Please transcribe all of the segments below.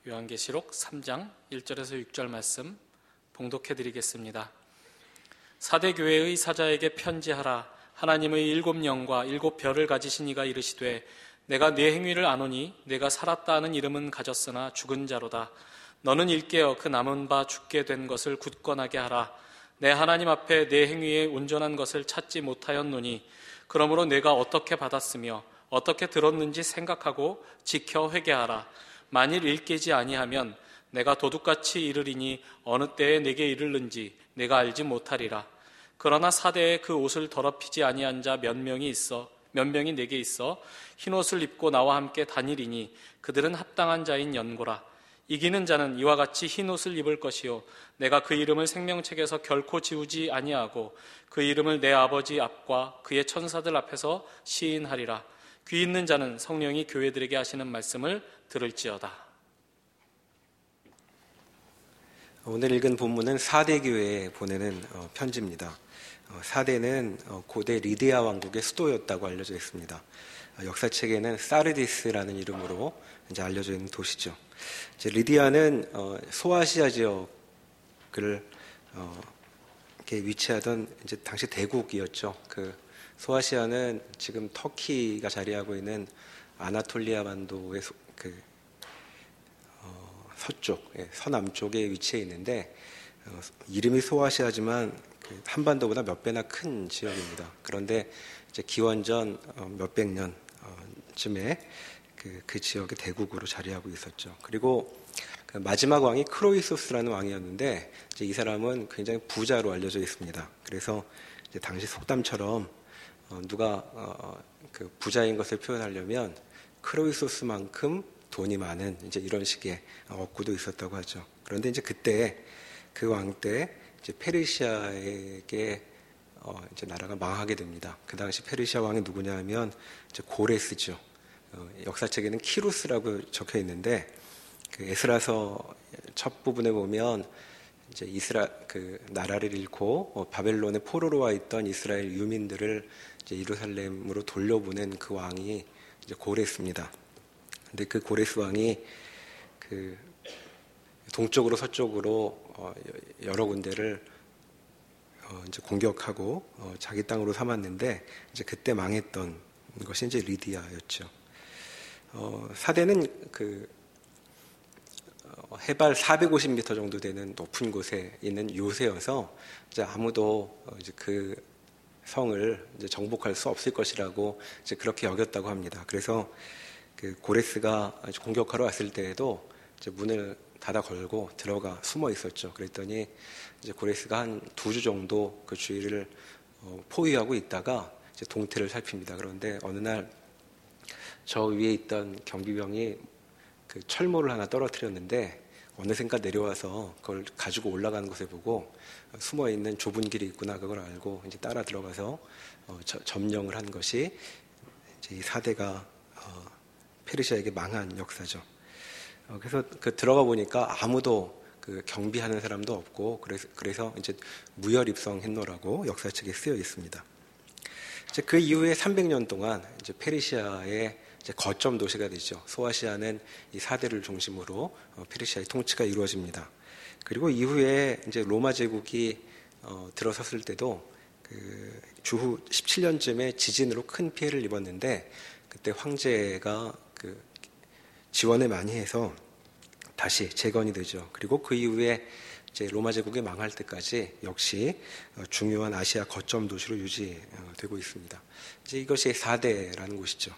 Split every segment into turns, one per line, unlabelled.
요한계시록 3장 1절에서 6절 말씀 봉독해 드리겠습니다. 사대 교회의 사자에게 편지하라. 하나님의 7영과 7별을 가지신 이가 이르시되 내가 네 행위를 아노니 내가 살았다 하는 이름은 가졌으나 죽은 자로다. 너는 일깨어 그 남은 바 죽게 된 것을 굳건하게 하라. 내 하나님 앞에 내 행위에 온전한 것을 찾지 못하였노니 그러므로 내가 어떻게 받았으며 어떻게 들었는지 생각하고 지켜 회개하라. 만일 일깨지 아니하면 내가 도둑같이 이르리니 어느 때에 내게 이르는지 내가 알지 못하리라. 그러나 사대에 그 옷을 더럽히지 아니한 자 몇 명이 내게 있어 흰옷을 입고 나와 함께 다니리니 그들은 합당한 자인 연고라. 이기는 자는 이와 같이 흰옷을 입을 것이요 내가 그 이름을 생명책에서 결코 지우지 아니하고 그 이름을 내 아버지 앞과 그의 천사들 앞에서 시인하리라. 귀 있는 자는 성령이 교회들에게 하시는 말씀을 들을지어다.
오늘 읽은 본문은 사대 교회에 보내는 편지입니다. 사대는 고대 리디아 왕국의 수도였다고 알려져 있습니다. 역사책에는 사르디스라는 이름으로 이제 알려져 있는 도시죠. 이제 리디아는 소아시아 지역을 이렇게 위치하던 이제 당시 대국이었죠. 그 소아시아는 지금 터키가 자리하고 있는 아나톨리아 반도의 서쪽, 서남쪽에 위치해 있는데 이름이 소아시아지만 한반도보다 몇 배나 큰 지역입니다. 그런데 이제 기원전 몇백 년쯤에 그 지역의 대국으로 자리하고 있었죠. 그리고 그 마지막 왕이 크로이소스라는 왕이었는데 이제 이 사람은 굉장히 부자로 알려져 있습니다. 그래서 이제 당시 속담처럼 누가 그 부자인 것을 표현하려면 크로이소스만큼 돈이 많은 이제 이런 식의 어구도 있었다고 하죠. 그런데 이제 그때 그 왕 때 이제 페르시아에게 이제 나라가 망하게 됩니다. 그 당시 페르시아 왕이 누구냐면 이제 고레스죠. 역사책에는 키루스라고 적혀 있는데 그 에스라서 첫 부분에 보면 이제 그 나라를 잃고 바벨론의 포로로 와 있던 이스라엘 유민들을 이제 예루살렘으로 돌려보낸 그 왕이 이제 고레스입니다. 근데 그 고레스 왕이 그 동쪽으로 서쪽으로 여러 군데를 이제 공격하고 자기 땅으로 삼았는데 이제 그때 망했던 것이 이제 리디아였죠. 사대는 그 해발 450m 정도 되는 높은 곳에 있는 요새여서 이제 아무도 이제 그 성을 이제 정복할 수 없을 것이라고 이제 그렇게 여겼다고 합니다. 그래서 그 고레스가 공격하러 왔을 때에도 이제 문을 닫아 걸고 들어가 숨어 있었죠. 그랬더니 이제 고레스가 한 2주 정도 그 주위를 포위하고 있다가 이제 동태를 살핍니다. 그런데 어느 날 저 위에 있던 경비병이 그 철모를 하나 떨어뜨렸는데 어느샌가 내려와서 그걸 가지고 올라가는 것을 보고 숨어 있는 좁은 길이 있구나 그걸 알고 이제 따라 들어가서 점령을 한 것이 이제 이 사대가 페르시아에게 망한 역사죠. 그래서 그 들어가 보니까 아무도 그 경비하는 사람도 없고 그래서 이제 무혈입성했노라고 역사책에 쓰여 있습니다. 이제 그 이후에 300년 동안 이제 페르시아의 이제 거점 도시가 되죠. 소아시아는 이 사대를 중심으로 페르시아의 통치가 이루어집니다. 그리고 이후에 이제 로마 제국이 들어섰을 때도 그 주후 17년쯤에 지진으로 큰 피해를 입었는데 그때 황제가 그 지원을 많이 해서 다시 재건이 되죠. 그리고 그 이후에 이제 로마 제국이 망할 때까지 역시 중요한 아시아 거점 도시로 유지되고 있습니다. 이제 이것이 사대라는 곳이죠.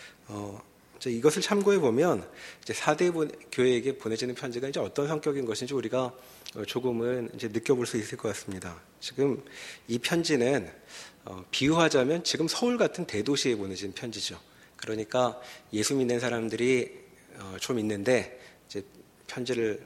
이제 이것을 참고해 보면 이제 사대 교회에게 보내지는 편지가 이제 어떤 성격인 것인지 우리가 조금은 이제 느껴볼 수 있을 것 같습니다. 지금 이 편지는 비유하자면 지금 서울 같은 대도시에 보내진 편지죠. 그러니까 예수 믿는 사람들이 좀 있는데 이제 편지를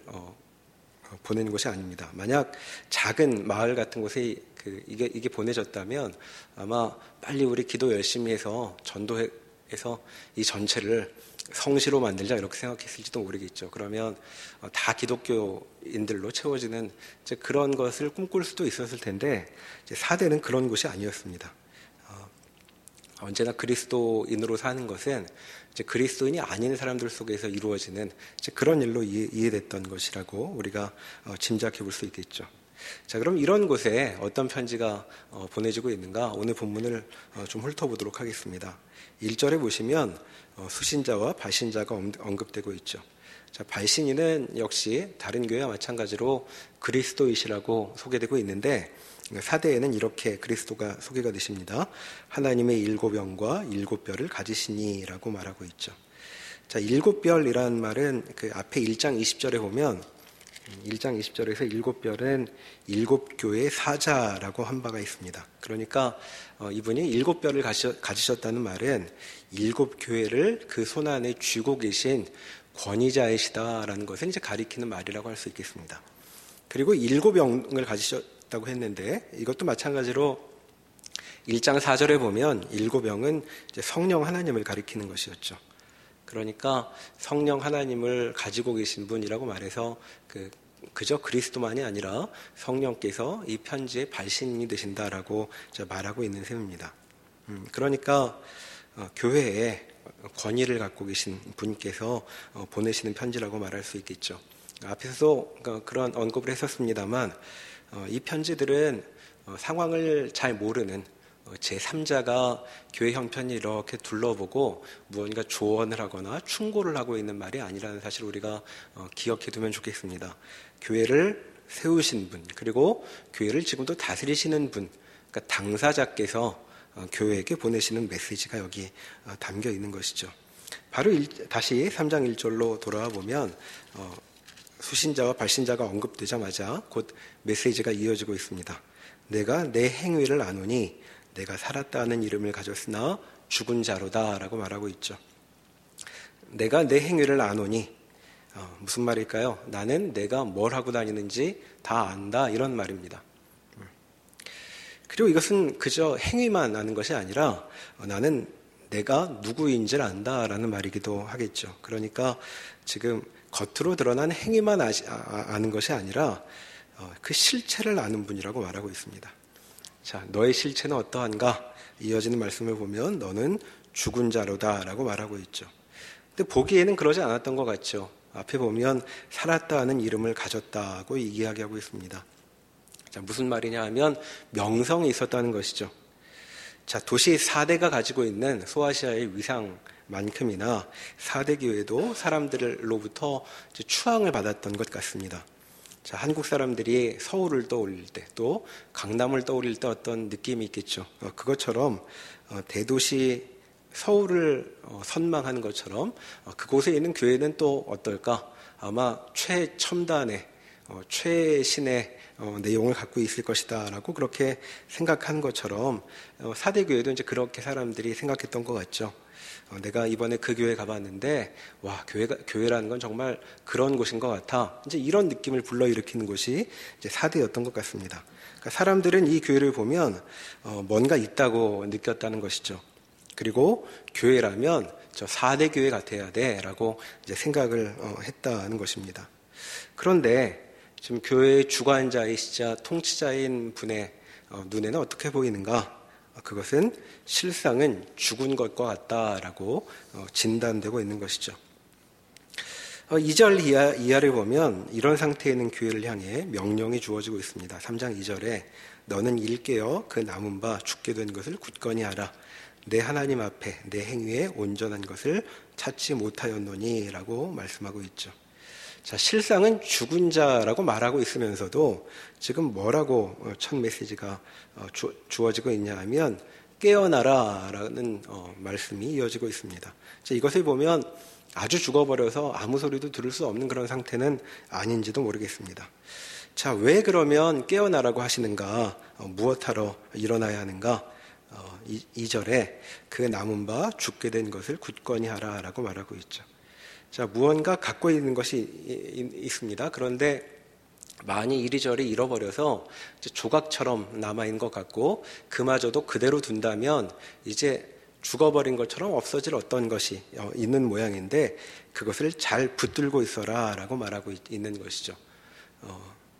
보내는 것이 아닙니다. 만약 작은 마을 같은 곳에 이게 보내졌다면 아마 빨리 우리 기도 열심히 해서 전도해서 이 전체를 성시로 만들자 이렇게 생각했을지도 모르겠죠. 그러면 다 기독교인들로 채워지는 이제 그런 것을 꿈꿀 수도 있었을 텐데 이제 사대는 그런 곳이 아니었습니다. 언제나 그리스도인으로 사는 것은 이제 그리스도인이 아닌 사람들 속에서 이루어지는 이제 그런 일로 이해됐던 것이라고 우리가 짐작해 볼 수 있겠죠. 자, 그럼 이런 곳에 어떤 편지가 보내지고 있는가 오늘 본문을 좀 훑어보도록 하겠습니다. 1절에 보시면 수신자와 발신자가 언급되고 있죠. 자, 발신인은 역시 다른 교회와 마찬가지로 그리스도이시라고 소개되고 있는데 사대에는 이렇게 그리스도가 소개가 되십니다. 하나님의 7영과 7별을 가지시니라고 말하고 있죠. 자, 7별이라는 말은 그 앞에 1장 20절에 보면 1장 20절에서 7별은 7교회의 사자라고 한 바가 있습니다. 그러니까 이분이 7별을 가지셨다는 말은 7교회를 그 손안에 쥐고 계신 권위자이시다라는 것을 이제 가리키는 말이라고 할 수 있겠습니다. 그리고 7영을 가지셨다고 했는데 이것도 마찬가지로 1장 4절에 보면 7영은 이제 성령 하나님을 가리키는 것이었죠. 그러니까 성령 하나님을 가지고 계신 분이라고 말해서 그저 그리스도만이 아니라 성령께서 이 편지의 발신인이 되신다라고 말하고 있는 셈입니다. 그러니까 교회에 권위를 갖고 계신 분께서 보내시는 편지라고 말할 수 있겠죠. 앞에서도 그런 언급을 했었습니다만 이 편지들은 상황을 잘 모르는 제3자가 교회 형편을 이렇게 둘러보고 무언가 조언을 하거나 충고를 하고 있는 말이 아니라는 사실을 우리가 기억해 두면 좋겠습니다. 교회를 세우신 분, 그리고 교회를 지금도 다스리시는 분, 그러니까 당사자께서 교회에게 보내시는 메시지가 여기 담겨 있는 것이죠. 바로 다시 3장 1절로 돌아와 보면 수신자와 발신자가 언급되자마자 곧 메시지가 이어지고 있습니다. 내가 내 행위를 아노니 내가 살았다는 이름을 가졌으나 죽은 자로다 라고 말하고 있죠. 내가 내 행위를 아노니 무슨 말일까요? 나는 내가 뭘 하고 다니는지 다 안다 이런 말입니다. 그리고 이것은 그저 행위만 아는 것이 아니라 나는 내가 누구인지를 안다라는 말이기도 하겠죠. 그러니까 지금 겉으로 드러난 행위만 아는 것이 아니라 그 실체를 아는 분이라고 말하고 있습니다. 자, 너의 실체는 어떠한가? 이어지는 말씀을 보면 너는 죽은 자로다라고 말하고 있죠. 근데 보기에는 그러지 않았던 것 같죠. 앞에 보면 살았다는 이름을 가졌다고 이야기하고 있습니다. 자, 무슨 말이냐 하면 명성이 있었다는 것이죠. 자, 도시 4대가 가지고 있는 소아시아의 위상만큼이나 4대 교회도 사람들로부터 추앙을 받았던 것 같습니다. 자, 한국 사람들이 서울을 떠올릴 때 또 강남을 떠올릴 때 어떤 느낌이 있겠죠. 그것처럼 대도시 서울을 선망하는 것처럼 그곳에 있는 교회는 또 어떨까? 아마 최첨단의 최신의 내용을 갖고 있을 것이다 라고 그렇게 생각하는 것처럼 4대 교회도 이제 그렇게 사람들이 생각했던 것 같죠. 내가 이번에 그 교회 가봤는데 와, 교회라는 건 정말 그런 곳인 것 같아. 이제 이런 느낌을 불러일으키는 곳이 이제 4대였던 것 같습니다. 그러니까 사람들은 이 교회를 보면 뭔가 있다고 느꼈다는 것이죠. 그리고 교회라면 저 4대 교회 같아야 돼라고 이제 생각을 했다는 것입니다. 그런데 지금 교회의 주관자이시자 통치자인 분의 눈에는 어떻게 보이는가? 그것은 실상은 죽은 것과 같다라고 진단되고 있는 것이죠. 2절 이하를 보면 이런 상태에 있는 교회를 향해 명령이 주어지고 있습니다. 3장 2절에 너는 일깨어 그 남은 바 죽게 된 것을 굳건히 하라. 내 하나님 앞에 내 행위에 온전한 것을 찾지 못하였노니 라고 말씀하고 있죠. 자, 실상은 죽은 자라고 말하고 있으면서도 지금 뭐라고 첫 메시지가 주어지고 있냐 하면 깨어나라라는 말씀이 이어지고 있습니다. 자, 이것을 보면 아주 죽어버려서 아무 소리도 들을 수 없는 그런 상태는 아닌지도 모르겠습니다. 자, 왜 그러면 깨어나라고 하시는가? 무엇하러 일어나야 하는가? 2절에 그 남은 바 죽게 된 것을 굳건히 하라라고 말하고 있죠. 자, 무언가 갖고 있는 것이 있습니다. 그런데 많이 이리저리 잃어버려서 이제 조각처럼 남아있는 것 같고 그마저도 그대로 둔다면 이제 죽어버린 것처럼 없어질 어떤 것이 있는 모양인데 그것을 잘 붙들고 있어라 라고 말하고 있는 것이죠.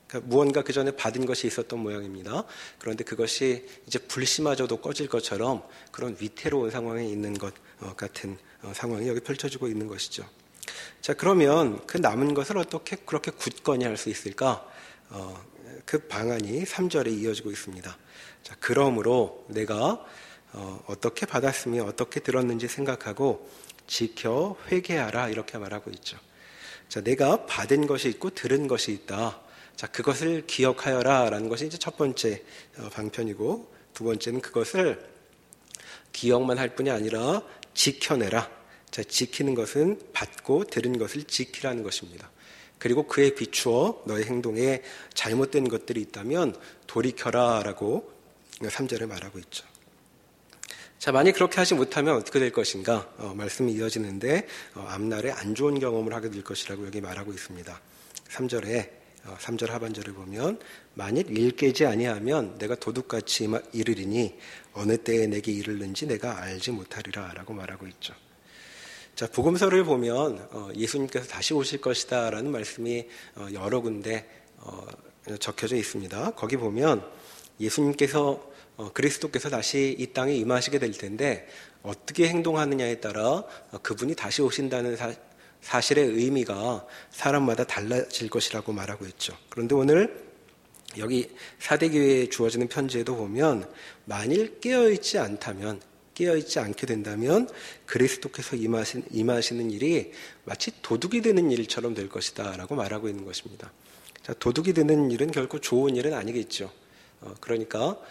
그러니까 무언가 그 전에 받은 것이 있었던 모양입니다. 그런데 그것이 이제 불씨마저도 꺼질 것처럼 그런 위태로운 상황에 있는 것 같은 상황이 여기 펼쳐지고 있는 것이죠. 자, 그러면 그 남은 것을 어떻게 그렇게 굳건히 할 수 있을까? 그 방안이 3절에 이어지고 있습니다. 자, 그러므로 내가 어떻게 받았으며 어떻게 들었는지 생각하고 지켜 회개하라, 이렇게 말하고 있죠. 자, 내가 받은 것이 있고 들은 것이 있다. 자, 그것을 기억하여라 라는 것이 이제 첫 번째 방편이고, 두 번째는 그것을 기억만 할 뿐이 아니라 지켜내라. 자, 지키는 것은 받고 들은 것을 지키라는 것입니다. 그리고 그에 비추어 너의 행동에 잘못된 것들이 있다면 돌이켜라 라고 3절에 말하고 있죠. 자, 만약 그렇게 하지 못하면 어떻게 될 것인가? 말씀이 이어지는데 앞날에 안 좋은 경험을 하게 될 것이라고 여기 말하고 있습니다. 3절 하반절을 보면 만일 일 깨지 아니하면 내가 도둑같이 이르리니 어느 때에 내게 이르는지 내가 알지 못하리라 라고 말하고 있죠. 자, 복음서를 보면 예수님께서 다시 오실 것이다 라는 말씀이 여러 군데 적혀져 있습니다. 거기 보면 예수님께서 그리스도께서 다시 이 땅에 임하시게 될 텐데 어떻게 행동하느냐에 따라 그분이 다시 오신다는 사실의 의미가 사람마다 달라질 것이라고 말하고 있죠. 그런데 오늘 여기 사대교회에 주어지는 편지에도 보면 만일 깨어있지 않게 된다면 그리스도께서 임하시는 일이 마치 도둑이 되는 일처럼 될 것이다 라고 말하고 있는 것입니다. 자, 도둑이 되는 일은 결코 좋은 일은 아니겠죠. 그러니까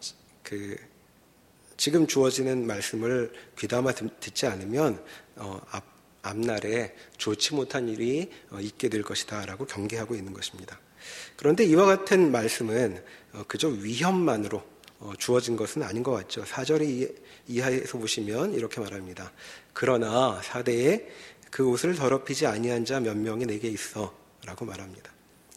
지금 주어지는 말씀을 귀담아 듣지 않으면 앞날에 좋지 못한 일이 있게 될 것이다 라고 경계하고 있는 것입니다. 그런데 이와 같은 말씀은 그저 위협만으로 주어진 것은 아닌 것 같죠. 4절 이하에서 보시면 이렇게 말합니다. 그러나 사대에 그 옷을 더럽히지 아니한 자 몇 명이 내게 있어 라고 말합니다.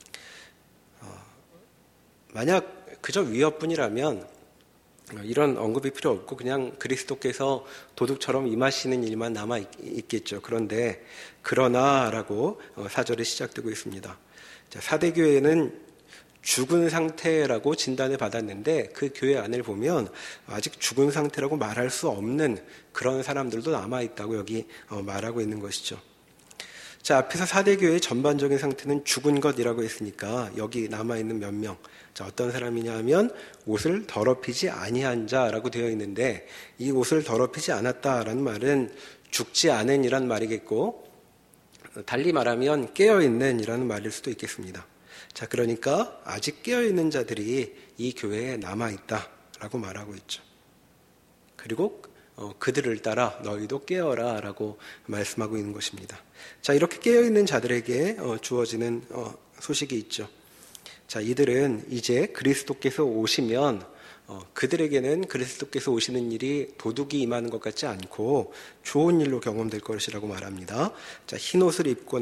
만약 그저 위협뿐이라면 이런 언급이 필요 없고 그냥 그리스도께서 도둑처럼 임하시는 일만 남아 있겠죠. 그런데 그러나라고 4절에 시작되고 있습니다. 자, 사대교회는 죽은 상태라고 진단을 받았는데 그 교회 안을 보면 아직 죽은 상태라고 말할 수 없는 그런 사람들도 남아있다고 여기 말하고 있는 것이죠. 자, 앞에서 사대교회의 전반적인 상태는 죽은 것이라고 했으니까 여기 남아있는 몇 명, 자, 어떤 사람이냐 하면 옷을 더럽히지 아니한 자라고 되어 있는데 이 옷을 더럽히지 않았다라는 말은 죽지 않은 이란 말이겠고 달리 말하면 깨어있는 이라는 말일 수도 있겠습니다. 자, 그러니까 아직 깨어있는 자들이 이 교회에 남아있다라고 말하고 있죠. 그리고 그들을 따라 너희도 깨어라 라고 말씀하고 있는 것입니다. 자, 이렇게 깨어있는 자들에게 주어지는 소식이 있죠. 자, 이들은 이제 그리스도께서 오시면 그들에게는 그리스도께서 오시는 일이 도둑이 임하는 것 같지 않고 좋은 일로 경험될 것이라고 말합니다. 자, 흰옷을 입고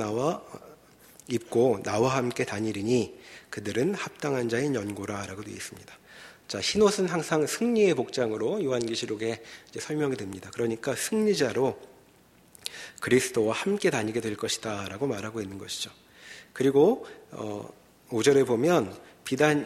나와 함께 다니리니 그들은 합당한 자인 연고라 라고 되어 있습니다. 자, 흰옷은 항상 승리의 복장으로 요한계시록에 이제 설명이 됩니다. 그러니까 승리자로 그리스도와 함께 다니게 될 것이다 라고 말하고 있는 것이죠. 그리고 5절에 보면 비단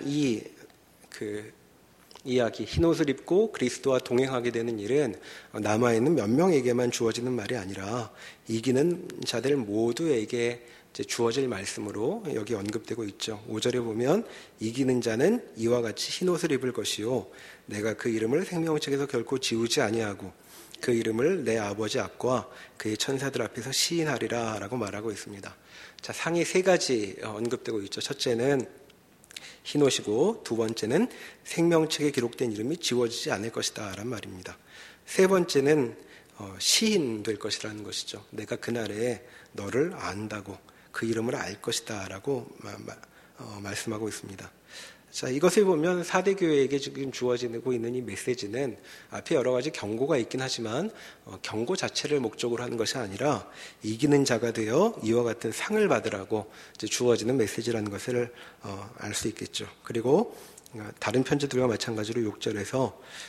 이야기, 흰옷을 입고 그리스도와 동행하게 되는 일은 남아있는 몇 명에게만 주어지는 말이 아니라 이기는 자들 모두에게 주어질 말씀으로 여기 언급되고 있죠. 5절에 보면 이기는 자는 이와 같이 흰옷을 입을 것이요 내가 그 이름을 생명책에서 결코 지우지 아니하고 그 이름을 내 아버지 앞과 그의 천사들 앞에서 시인하리라 라고 말하고 있습니다. 자, 상이 세 가지 언급되고 있죠. 첫째는 흰옷이고 두 번째는 생명책에 기록된 이름이 지워지지 않을 것이다 라는 말입니다. 세 번째는 시인될 것이라는 것이죠. 내가 그날에 너를 안다고 그 이름을 알 것이다 라고 말씀하고 있습니다. 자, 이것을 보면 사대교회에게 지금 주어지고 있는 이 메시지는 앞에 여러 가지 경고가 있긴 하지만 경고 자체를 목적으로 하는 것이 아니라 이기는 자가 되어 이와 같은 상을 받으라고 이제 주어지는 메시지라는 것을 알 수 있겠죠. 그리고 다른 편지들과 마찬가지로 6절에서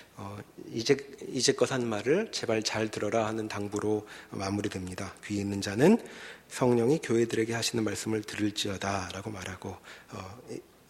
이제껏 한 말을 제발 잘 들어라 하는 당부로 마무리됩니다. 귀 있는 자는 성령이 교회들에게 하시는 말씀을 들을지어다 라고 말하고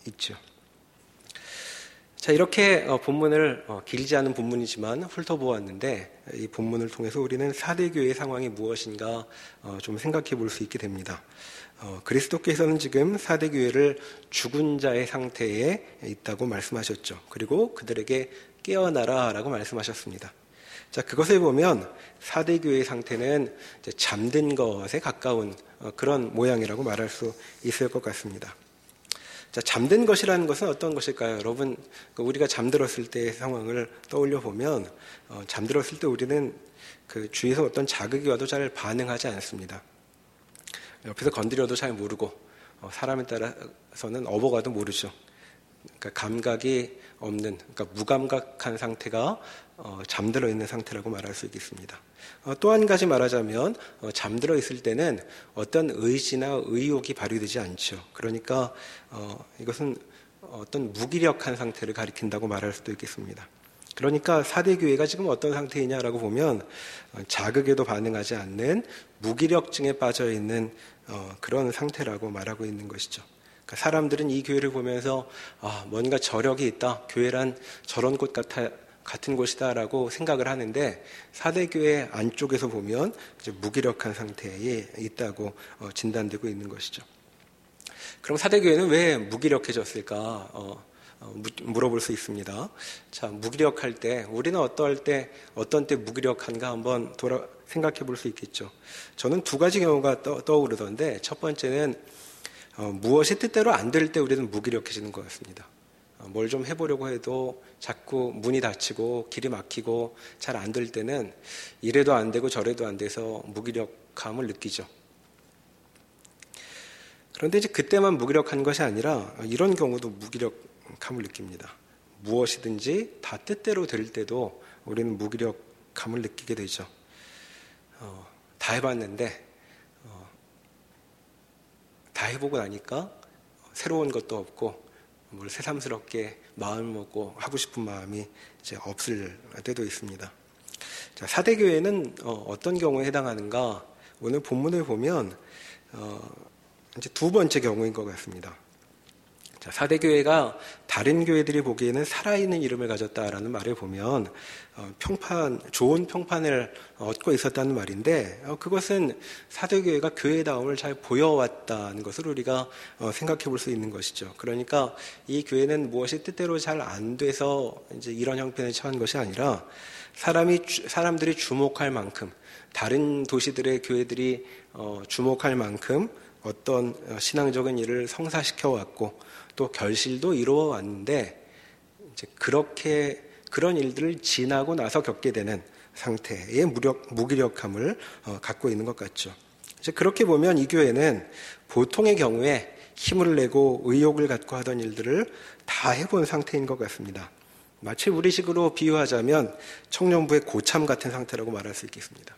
있죠. 자, 이렇게 본문을 길지 않은 본문이지만 훑어보았는데 이 본문을 통해서 우리는 4대 교회의 상황이 무엇인가 좀 생각해 볼 수 있게 됩니다. 그리스도께서는 지금 4대 교회를 죽은 자의 상태에 있다고 말씀하셨죠. 그리고 그들에게 깨어나라 라고 말씀하셨습니다. 자, 그것을 보면 4대 교회의 상태는 이제 잠든 것에 가까운 그런 모양이라고 말할 수 있을 것 같습니다. 자, 잠든 것이라는 것은 어떤 것일까요? 여러분, 우리가 잠들었을 때의 상황을 떠올려 보면 잠들었을 때 우리는 그 주위에서 어떤 자극이 와도 잘 반응하지 않습니다. 옆에서 건드려도 잘 모르고 사람에 따라서는 업어가도 모르죠. 그러니까 감각이 없는, 그러니까 무감각한 상태가 잠들어 있는 상태라고 말할 수 있겠습니다. 또 한 가지 말하자면 잠들어 있을 때는 어떤 의지나 의욕이 발휘되지 않죠. 그러니까 이것은 어떤 무기력한 상태를 가리킨다고 말할 수도 있겠습니다. 그러니까 4대 교회가 지금 어떤 상태이냐라고 보면 자극에도 반응하지 않는 무기력증에 빠져 있는 그런 상태라고 말하고 있는 것이죠. 그러니까 사람들은 이 교회를 보면서 뭔가 저력이 있다. 교회란 저런 곳 같은 곳이다라고 생각을 하는데 4대 교회 안쪽에서 보면 이제 무기력한 상태에 있다고 진단되고 있는 것이죠. 그럼 4대 교회는 왜 무기력해졌을까? 물어볼 수 있습니다. 자, 무기력할 때 우리는 어떤 때 무기력한가 한번 생각해 볼 수 있겠죠. 저는 두 가지 경우가 떠오르던데 첫 번째는 무엇이 뜻대로 안 될 때 우리는 무기력해지는 것 같습니다. 뭘 좀 해보려고 해도 자꾸 문이 닫히고 길이 막히고 잘 안 될 때는 이래도 안 되고 저래도 안 돼서 무기력함을 느끼죠. 그런데 이제 그때만 무기력한 것이 아니라 이런 경우도 무기력함을 느낍니다. 무엇이든지 다 뜻대로 될 때도 우리는 무기력함을 느끼게 되죠. 다 해봤는데 다 해보고 나니까 새로운 것도 없고 뭘 새삼스럽게 마음을 먹고 하고 싶은 마음이 이제 없을 때도 있습니다. 자, 4대 교회는 어떤 경우에 해당하는가? 오늘 본문을 보면 이제 두 번째 경우인 것 같습니다. 자, 4대 교회가 다른 교회들이 보기에는 살아있는 이름을 가졌다라는 말을 보면 좋은 평판을 얻고 있었다는 말인데 그것은 4대 교회가 교회다움을 잘 보여왔다는 것을 우리가 생각해 볼 수 있는 것이죠. 그러니까 이 교회는 무엇이 뜻대로 잘 안 돼서 이제 이런 형편에 처한 것이 아니라 사람들이 주목할 만큼 다른 도시들의 교회들이 주목할 만큼 어떤 신앙적인 일을 성사시켜 왔고 또 결실도 이루어 왔는데 이제 그런 일들을 지나고 나서 겪게 되는 상태의 무기력함을 갖고 있는 것 같죠. 이제 그렇게 보면 이 교회는 보통의 경우에 힘을 내고 의욕을 갖고 하던 일들을 다 해본 상태인 것 같습니다. 마치 우리식으로 비유하자면 청년부의 고참 같은 상태라고 말할 수 있겠습니다.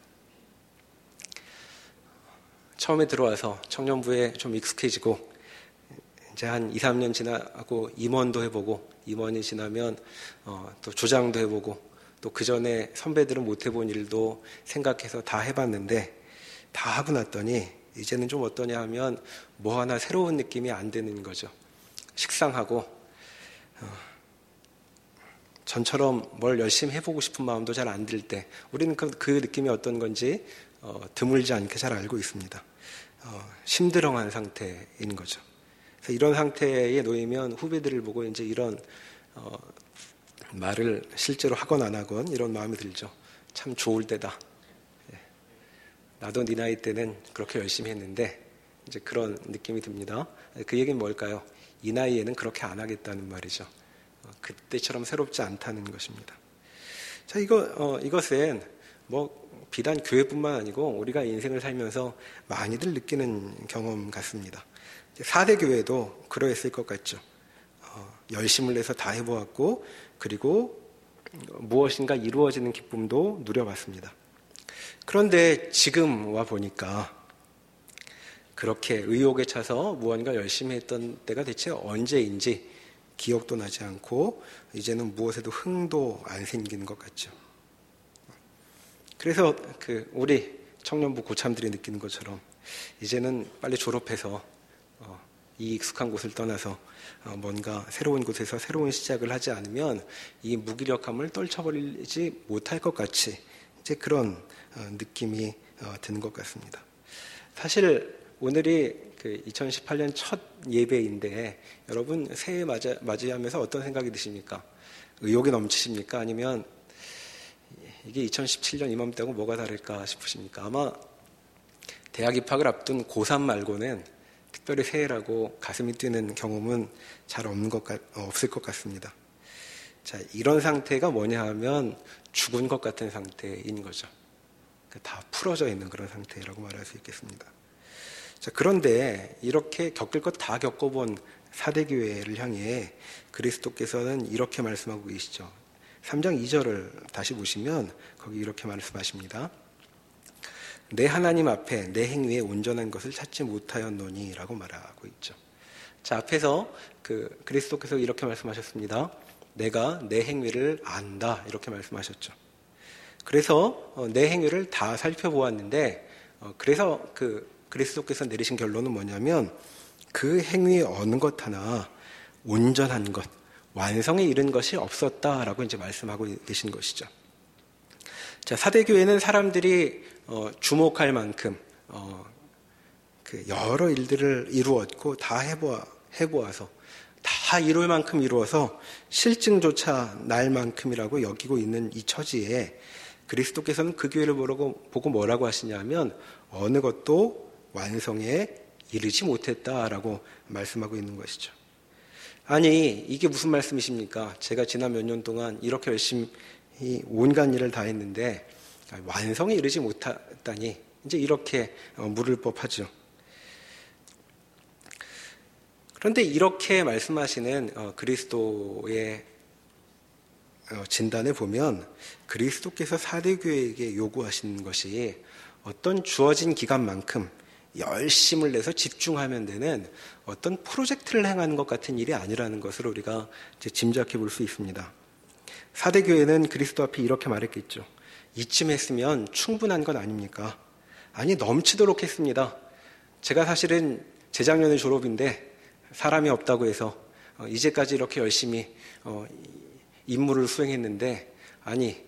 처음에 들어와서 청년부에 좀 익숙해지고 이제 한 2, 3년 지나고 임원도 해보고 임원이 지나면 또 조장도 해보고 또 그 전에 선배들은 못 해본 일도 생각해서 다 해봤는데 다 하고 났더니 이제는 좀 어떠냐 하면 뭐 하나 새로운 느낌이 안 드는 거죠. 식상하고 전처럼 뭘 열심히 해보고 싶은 마음도 잘 안 들 때 우리는 그 느낌이 어떤 건지 드물지 않게 잘 알고 있습니다. 심드렁한 상태인 거죠. 그래서 이런 상태에 놓이면 후배들을 보고 이제 이런 말을 실제로 하건 안 하건 이런 마음이 들죠. 참 좋을 때다. 나도 네 나이 때는 그렇게 열심히 했는데 이제 그런 느낌이 듭니다. 그 얘기는 뭘까요? 이 나이에는 그렇게 안 하겠다는 말이죠. 그때처럼 새롭지 않다는 것입니다. 자, 이것은 비단 교회뿐만 아니고 우리가 인생을 살면서 많이들 느끼는 경험 같습니다. 4대 교회도 그러했을 것 같죠. 열심을 내서 다 해보았고 그리고 무엇인가 이루어지는 기쁨도 누려봤습니다. 그런데 지금 와 보니까 그렇게 의욕에 차서 무언가 열심히 했던 때가 대체 언제인지 기억도 나지 않고 이제는 무엇에도 흥도 안 생기는 것 같죠. 그래서 우리 청년부 고참들이 느끼는 것처럼 이제는 빨리 졸업해서 이 익숙한 곳을 떠나서 뭔가 새로운 곳에서 새로운 시작을 하지 않으면 이 무기력함을 떨쳐버리지 못할 것 같이 이제 그런 느낌이 드는 것 같습니다. 사실 오늘이 그 2018년 첫 예배인데 여러분 새해 맞이하면서 어떤 생각이 드십니까? 의욕이 넘치십니까? 아니면 이게 2017년 이맘때하고 뭐가 다를까 싶으십니까? 아마 대학 입학을 앞둔 고3 말고는 특별히 새해라고 가슴이 뛰는 경험은 잘 없을 것 같습니다. 자, 이런 상태가 뭐냐 하면 죽은 것 같은 상태인 거죠. 다 풀어져 있는 그런 상태라고 말할 수 있겠습니다. 자, 그런데 이렇게 겪을 것 다 겪어본 사대교회를 향해 그리스도께서는 이렇게 말씀하고 계시죠. 3장 2절을 다시 보시면 거기 이렇게 말씀하십니다. 내 하나님 앞에 내 행위에 온전한 것을 찾지 못하였노니 라고 말하고 있죠. 자, 앞에서 그리스도께서 이렇게 말씀하셨습니다. 내가 내 행위를 안다 이렇게 말씀하셨죠. 그래서 내 행위를 다 살펴보았는데 그래서 그리스도께서 내리신 결론은 뭐냐면 그 행위의 어느 것 하나 온전한 것, 완성에 이른 것이 없었다라고 이제 말씀하고 계신 것이죠. 자, 사대교회는 사람들이 주목할 만큼 여러 일들을 이루었고 다 해보아서 다 이룰 만큼 이루어서 실증조차 날 만큼이라고 여기고 있는 이 처지에 그리스도께서는 그 교회를 보고 뭐라고 하시냐면 어느 것도 완성에 이르지 못했다라고 말씀하고 있는 것이죠. 아니 이게 무슨 말씀이십니까? 제가 지난 몇 년 동안 이렇게 열심히 온갖 일을 다 했는데 완성에 이르지 못했다니 이제 이렇게 물을 법하죠. 그런데 이렇게 말씀하시는 그리스도의 진단을 보면 그리스도께서 사대교회에게 요구하시는 것이 어떤 주어진 기간만큼 열심을 내서 집중하면 되는 어떤 프로젝트를 행하는 것 같은 일이 아니라는 것을 우리가 이제 짐작해 볼 수 있습니다. 사대교회는 그리스도 앞에 이렇게 말했겠죠. 이쯤 했으면 충분한 건 아닙니까? 아니 넘치도록 했습니다. 제가 사실은 재작년에 졸업인데 사람이 없다고 해서 이제까지 이렇게 열심히 임무를 수행했는데 아니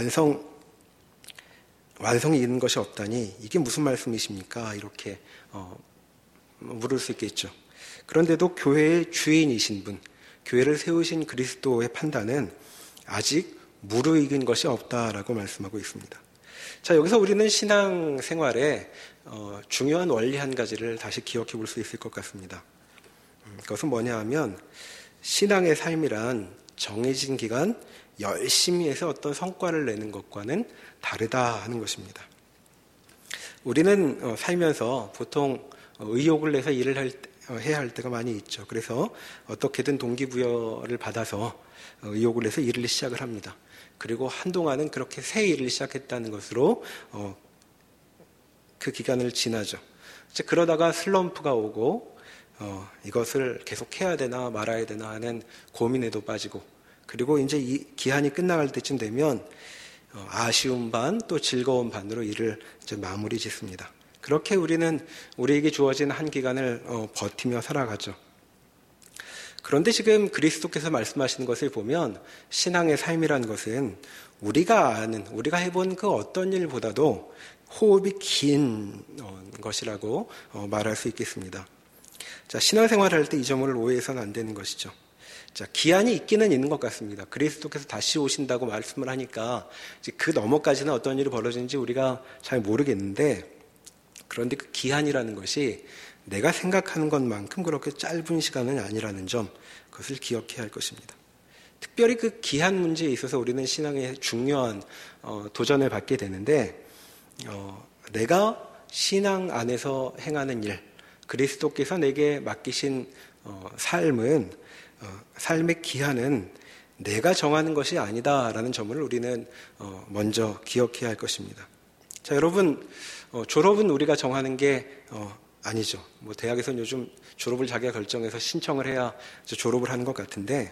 완성이 있는 것이 없다니 이게 무슨 말씀이십니까? 이렇게 물을 수 있겠죠. 그런데도 교회의 주인이신 분, 교회를 세우신 그리스도의 판단은 아직 무르익은 것이 없다라고 말씀하고 있습니다. 자, 여기서 우리는 신앙생활에 중요한 원리 한 가지를 다시 기억해 볼 수 있을 것 같습니다. 그것은 뭐냐 하면 신앙의 삶이란 정해진 기간 열심히 해서 어떤 성과를 내는 것과는 다르다 하는 것입니다. 우리는 살면서 보통 의욕을 내서 일을 해야 할 때가 많이 있죠. 그래서 어떻게든 동기부여를 받아서 의욕을 내서 일을 시작을 합니다. 그리고 한동안은 그렇게 새 일을 시작했다는 것으로 그 기간을 지나죠. 그러다가 슬럼프가 오고 이것을 계속 해야 되나 말아야 되나 하는 고민에도 빠지고 그리고 이제 이 기한이 끝나갈 때쯤 되면 아쉬운 반 또 즐거운 반으로 일을 이제 마무리 짓습니다. 그렇게 우리는 우리에게 주어진 한 기간을 버티며 살아가죠. 그런데 지금 그리스도께서 말씀하시는 것을 보면 신앙의 삶이란 것은 우리가 아는, 우리가 해본 그 어떤 일보다도 호흡이 긴 것이라고 말할 수 있겠습니다. 자, 신앙생활을 할 때 이 점을 오해해서는 안 되는 것이죠. 자, 기한이 있기는 있는 것 같습니다. 그리스도께서 다시 오신다고 말씀을 하니까 그 너머까지는 어떤 일이 벌어지는지 우리가 잘 모르겠는데 그런데 그 기한이라는 것이 내가 생각하는 것만큼 그렇게 짧은 시간은 아니라는 점 그것을 기억해야 할 것입니다. 특별히 그 기한 문제에 있어서 우리는 신앙의 중요한 도전을 받게 되는데 내가 신앙 안에서 행하는 일 그리스도께서 내게 맡기신 삶은 삶의 기한은 내가 정하는 것이 아니다라는 점을 우리는 먼저 기억해야 할 것입니다. 자, 여러분 졸업은 우리가 정하는 게 아니죠. 뭐 대학에서는 요즘 졸업을 자기가 결정해서 신청을 해야 졸업을 하는 것 같은데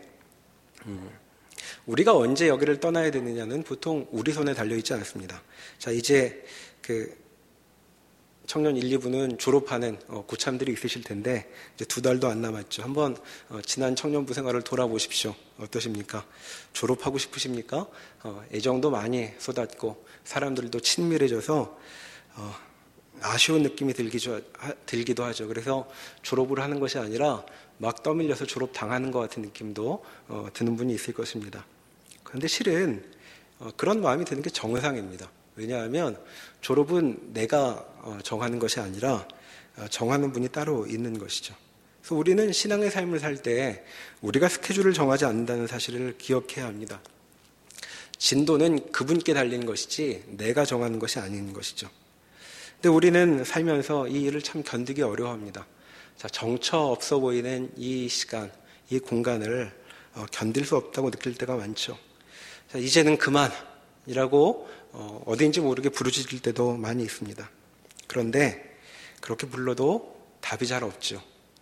우리가 언제 여기를 떠나야 되느냐는 보통 우리 손에 달려 있지 않습니다. 자, 이제 청년 1, 2부는 졸업하는 고참들이 있으실 텐데 이제 2달도 안 남았죠. 한번 지난 청년부 생활을 돌아보십시오. 어떠십니까? 졸업하고 싶으십니까? 애정도 많이 쏟았고 사람들도 친밀해져서 아쉬운 느낌이 들기도 하죠. 그래서 졸업을 하는 것이 아니라 막 떠밀려서 졸업당하는 것 같은 느낌도 드는 분이 있을 것입니다. 그런데 실은 그런 마음이 드는 게 정상입니다. 왜냐하면 졸업은 내가 정하는 것이 아니라 정하는 분이 따로 있는 것이죠. 그래서 우리는 신앙의 삶을 살 때 우리가 스케줄을 정하지 않는다는 사실을 기억해야 합니다. 진도는 그분께 달린 것이지 내가 정하는 것이 아닌 것이죠. 근데 우리는 살면서 이 일을 참 견디기 어려워합니다. 자, 정처 없어 보이는 이 시간, 이 공간을 견딜 수 없다고 느낄 때가 많죠. 자, 이제는 그만이라고 어디인지 모르게 부르짖을 때도 많이 있습니다. 그런데 그렇게 불러도 답이 잘 없죠.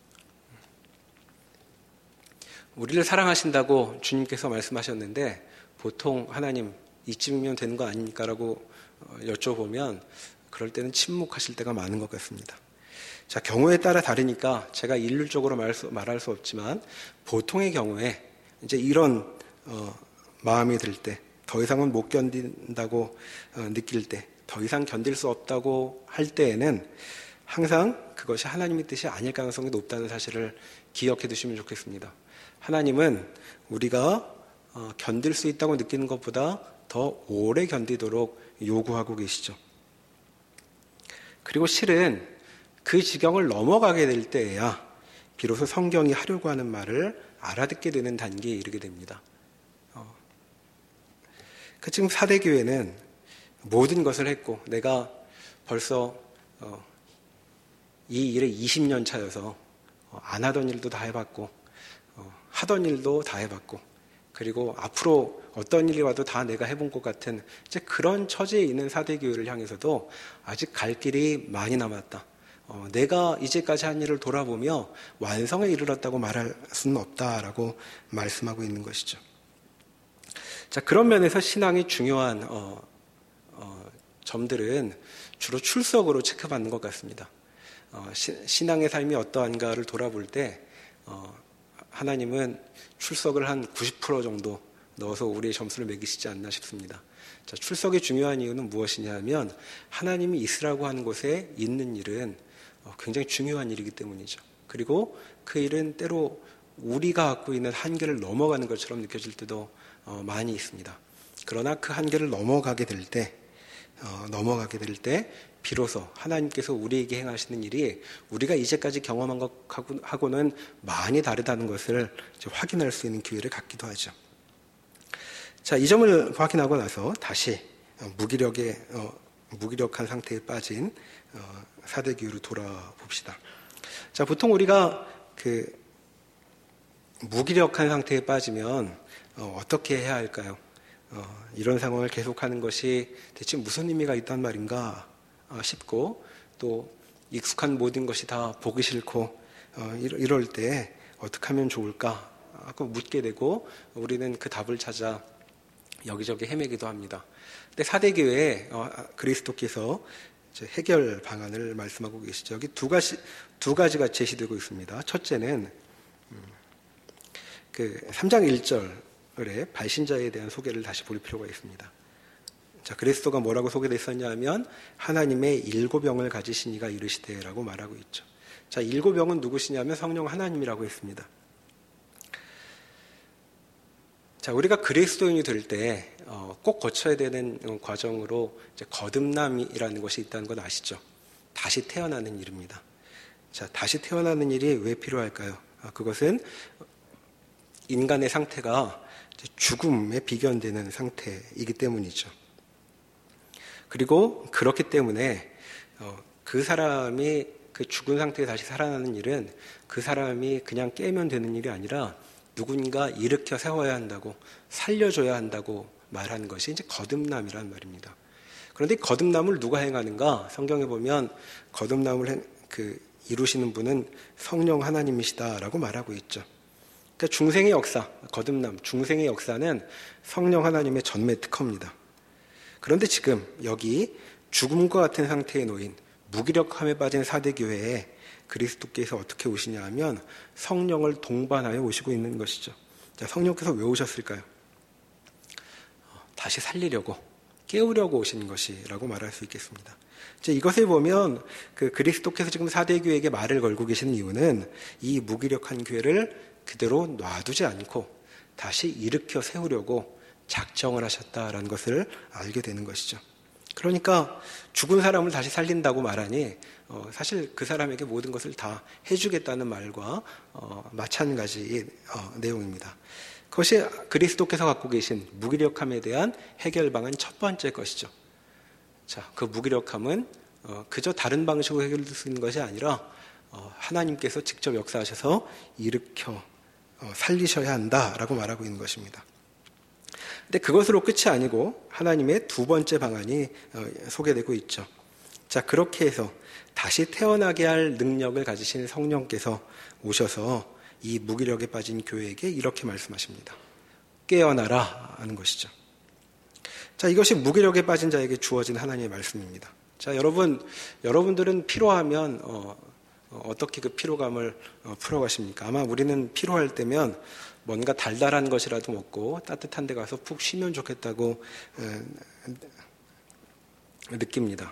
우리를 사랑하신다고 주님께서 말씀하셨는데 보통 하나님 이쯤이면 되는 거 아닙니까? 라고 여쭤보면 그럴 때는 침묵하실 때가 많은 것 같습니다. 자, 경우에 따라 다르니까 제가 일률적으로 말할 수 없지만 보통의 경우에 이제 이런 마음이 들 때, 더 이상은 못 견딘다고 느낄 때, 더 이상 견딜 수 없다고 할 때에는 항상 그것이 하나님의 뜻이 아닐 가능성이 높다는 사실을 기억해 두시면 좋겠습니다. 하나님은 우리가 견딜 수 있다고 느끼는 것보다 더 오래 견디도록 요구하고 계시죠. 그리고 실은 그 지경을 넘어가게 될 때에야 비로소 성경이 하려고 하는 말을 알아듣게 되는 단계에 이르게 됩니다. 지금 사대교회는 모든 것을 했고 내가 벌써 이 일에 20년 차여서 안 하던 일도 다 해봤고 하던 일도 다 해봤고 그리고 앞으로 어떤 일이 와도 다 내가 해본 것 같은 이제 그런 처지에 있는 사대교회를 향해서도 아직 갈 길이 많이 남았다. 내가 이제까지 한 일을 돌아보며 완성에 이르렀다고 말할 수는 없다라고 말씀하고 있는 것이죠. 자, 그런 면에서 신앙이 중요한 점들은 주로 출석으로 체크받는 것 같습니다. 신앙의 삶이 어떠한가를 돌아볼 때 하나님은 출석을 한 90% 정도 넣어서 우리의 점수를 매기시지 않나 싶습니다. 자, 출석이 중요한 이유는 무엇이냐 하면 하나님이 있으라고 하는 곳에 있는 일은 굉장히 중요한 일이기 때문이죠. 그리고 그 일은 때로 우리가 갖고 있는 한계를 넘어가는 것처럼 느껴질 때도 많이 있습니다. 그러나 그 한계를 넘어가게 될 때 비로소 하나님께서 우리에게 행하시는 일이 우리가 이제까지 경험한 것하고는 많이 다르다는 것을 확인할 수 있는 기회를 갖기도 하죠. 자, 이 점을 확인하고 나서 다시 무기력한 상태에 빠진 사대교회로 돌아봅시다. 자, 보통 우리가 무기력한 상태에 빠지면 어떻게 해야 할까요? 이런 상황을 계속하는 것이 대체 무슨 의미가 있단 말인가 싶고 또 익숙한 모든 것이 다 보기 싫고 이럴 때 어떻게 하면 좋을까 하고 묻게 되고 우리는 그 답을 찾아 여기저기 헤매기도 합니다. 근데 사대교회에 그리스도께서 해결 방안을 말씀하고 계시죠. 여기 두 가지가 제시되고 있습니다. 첫째는 3장 1절에 발신자에 대한 소개를 다시 볼 필요가 있습니다. 자, 그리스도가 뭐라고 소개됐었냐 하면 하나님의 7영을 가지신 이가 이르시되라고 말하고 있죠. 자, 7영은 누구시냐면 성령 하나님이라고 했습니다. 자, 우리가 그리스도인이 될 때 꼭 거쳐야 되는 과정으로 이제 거듭남이라는 것이 있다는 건 아시죠? 다시 태어나는 일입니다. 자, 다시 태어나는 일이 왜 필요할까요? 그것은 인간의 상태가 죽음에 비견되는 상태이기 때문이죠. 그리고 그렇기 때문에 그 사람이 그 죽은 상태에 다시 살아나는 일은 그 사람이 그냥 깨면 되는 일이 아니라 누군가 일으켜 세워야 한다고 살려줘야 한다고 말하는 것이 이제 거듭남이란 말입니다. 그런데 거듭남을 누가 행하는가? 성경에 보면 거듭남을 이루시는 분은 성령 하나님이시다라고 말하고 있죠. 그러니까 중생의 역사, 거듭남, 중생의 역사는 성령 하나님의 전매 특허입니다. 그런데 지금 여기 죽음과 같은 상태에 놓인 무기력함에 빠진 사대교회에 그리스도께서 어떻게 오시냐 하면 성령을 동반하여 오시고 있는 것이죠. 자, 성령께서 왜 오셨을까요? 다시 살리려고, 깨우려고 오신 것이라고 말할 수 있겠습니다. 이것을 보면 그리스도께서 지금 사대교회에게 말을 걸고 계시는 이유는 이 무기력한 교회를 그대로 놔두지 않고 다시 일으켜 세우려고 작정을 하셨다라는 것을 알게 되는 것이죠. 그러니까 죽은 사람을 다시 살린다고 말하니 사실 그 사람에게 모든 것을 다 해주겠다는 말과 마찬가지 내용입니다. 그것이 그리스도께서 갖고 계신 무기력함에 대한 해결방은 첫 번째 것이죠. 자, 그 무기력함은 그저 다른 방식으로 해결될 수 있는 것이 아니라 하나님께서 직접 역사하셔서 일으켜 살리셔야 한다라고 말하고 있는 것입니다. 근데 그것으로 끝이 아니고 하나님의 두 번째 방안이 소개되고 있죠. 자, 그렇게 해서 다시 태어나게 할 능력을 가지신 성령께서 오셔서 이 무기력에 빠진 교회에게 이렇게 말씀하십니다. 깨어나라 하는 것이죠. 자, 이것이 무기력에 빠진 자에게 주어진 하나님의 말씀입니다. 자, 여러분들은 피로하면 어떻게 그 피로감을 풀어가십니까? 아마 우리는 피로할 때면 뭔가 달달한 것이라도 먹고 따뜻한 데 가서 푹 쉬면 좋겠다고 느낍니다.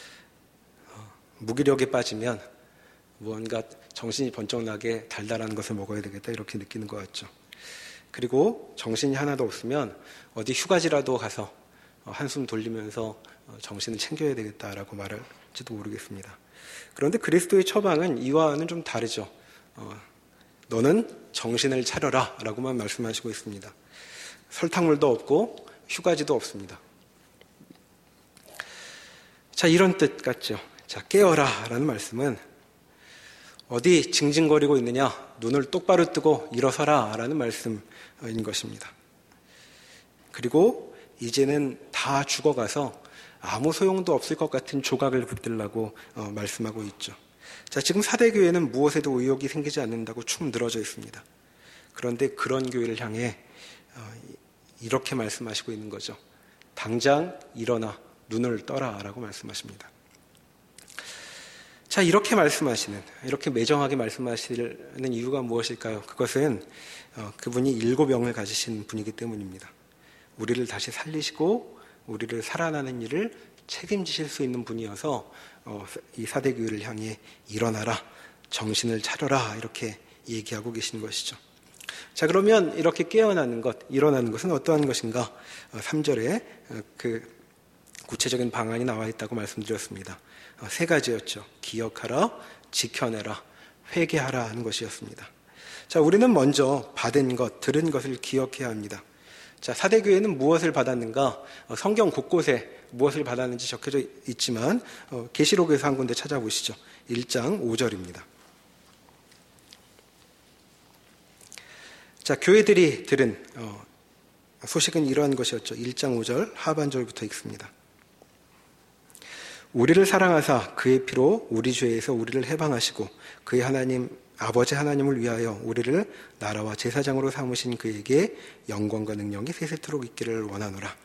무기력에 빠지면 무언가 정신이 번쩍 나게 달달한 것을 먹어야 되겠다 이렇게 느끼는 것 같죠. 그리고 정신이 하나도 없으면 어디 휴가지라도 가서 한숨 돌리면서 정신을 챙겨야 되겠다라고 말할지도 모르겠습니다. 그런데 그리스도의 처방은 이와는 좀 다르죠. 너는 정신을 차려라 라고만 말씀하시고 있습니다. 설탕물도 없고 휴가지도 없습니다. 자, 이런 뜻 같죠. 자, 깨어라 라는 말씀은 어디 징징거리고 있느냐, 눈을 똑바로 뜨고 일어서라 라는 말씀인 것입니다. 그리고 이제는 다 죽어가서 아무 소용도 없을 것 같은 조각을 붙들라고 말씀하고 있죠. 자, 지금 사대교회는 무엇에도 의욕이 생기지 않는다고 축 늘어져 있습니다. 그런데 그런 교회를 향해 이렇게 말씀하시고 있는 거죠. 당장 일어나 눈을 떠라 라고 말씀하십니다. 자, 이렇게 매정하게 말씀하시는 이유가 무엇일까요? 그것은 그분이 7영을 가지신 분이기 때문입니다. 우리를 다시 살리시고 우리를 살아나는 일을 책임지실 수 있는 분이어서 이 사대교회를 향해 일어나라, 정신을 차려라 이렇게 얘기하고 계신 것이죠. 자, 그러면 이렇게 깨어나는 것, 일어나는 것은 어떠한 것인가? 3절에 그 구체적인 방안이 나와 있다고 말씀드렸습니다. 3가지였죠. 기억하라, 지켜내라, 회개하라 하는 것이었습니다. 자, 우리는 먼저 받은 것, 들은 것을 기억해야 합니다. 자, 사대교회는 무엇을 받았는가? 성경 곳곳에 무엇을 받았는지 적혀져 있지만 계시록에서 한 군데 찾아보시죠. 1장 5절입니다. 자, 교회들이 들은 소식은 이러한 것이었죠. 1장 5절 하반절부터 읽습니다. 우리를 사랑하사 그의 피로 우리 죄에서 우리를 해방하시고 그의 하나님 아버지 하나님을 위하여 우리를 나라와 제사장으로 삼으신 그에게 영광과 능력이 세세토록 있기를 원하노라.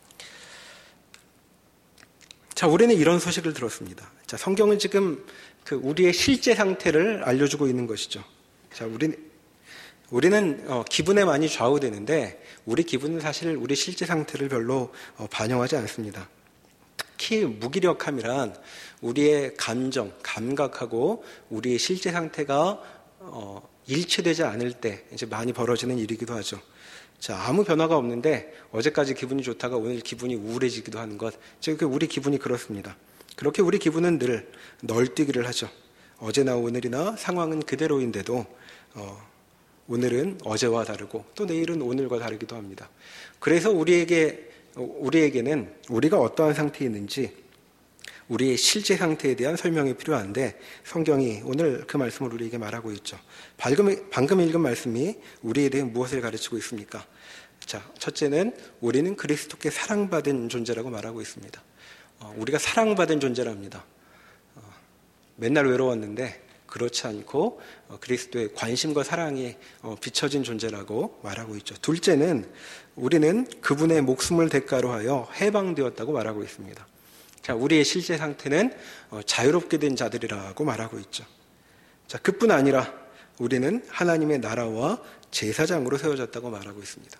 자, 우리는 이런 소식을 들었습니다. 자, 성경은 지금 우리의 실제 상태를 알려주고 있는 것이죠. 자, 우리는 기분에 많이 좌우되는데 우리 기분은 사실 우리 실제 상태를 별로 반영하지 않습니다. 특히 무기력함이란 우리의 감정, 감각하고 우리의 실제 상태가 일치되지 않을 때 이제 많이 벌어지는 일이기도 하죠. 자, 아무 변화가 없는데 어제까지 기분이 좋다가 오늘 기분이 우울해지기도 하는 것, 즉 우리 기분이 그렇습니다. 그렇게 우리 기분은 늘 널뛰기를 하죠. 어제나 오늘이나 상황은 그대로인데도 오늘은 어제와 다르고 또 내일은 오늘과 다르기도 합니다. 그래서 우리에게는 우리가 어떠한 상태에 있는지 우리의 실제 상태에 대한 설명이 필요한데 성경이 오늘 그 말씀을 우리에게 말하고 있죠. 방금 읽은 말씀이 우리에 대해 무엇을 가르치고 있습니까? 자, 첫째는 우리는 그리스도께 사랑받은 존재라고 말하고 있습니다. 우리가 사랑받은 존재랍니다. 맨날 외로웠는데 그렇지 않고 그리스도의 관심과 사랑이 비춰진 존재라고 말하고 있죠. 둘째는 우리는 그분의 목숨을 대가로 하여 해방되었다고 말하고 있습니다. 자, 우리의 실제 상태는 자유롭게 된 자들이라고 말하고 있죠. 자, 그뿐 아니라 우리는 하나님의 나라와 제사장으로 세워졌다고 말하고 있습니다.